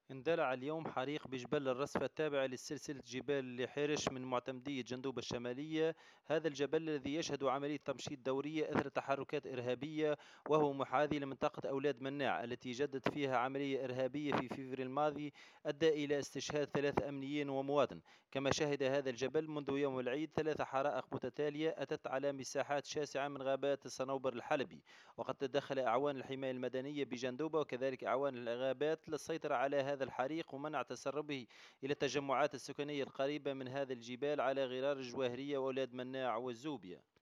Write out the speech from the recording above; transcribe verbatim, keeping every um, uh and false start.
اندلع اليوم حريق بجبل الرصفة التابعة لسلسلة جبال حرش من معتمدية جندوبة الشمالية. هذا الجبل الذي يشهد عملية تمشيط دورية أثر تحركات إرهابية، وهو محاذي لمنطقة أولاد مناع التي جدت فيها عملية إرهابية في فبراير الماضي أدى إلى استشهاد ثلاث أمنيين ومواطن. كما شهد هذا الجبل منذ يوم العيد ثلاث حرائق متتالية أتت على مساحات شاسعة من غابات الصنوبر الحلبي، وقد تدخل أعوان الحماية المدنية بجندوبة وكذلك أعوان الغابات للسيطرة على هذا الحريق ومنع تسربه إلى التجمعات السكنية القريبة من هذا الجبال على غرار الجواهرية وأولاد مناع والزوبية.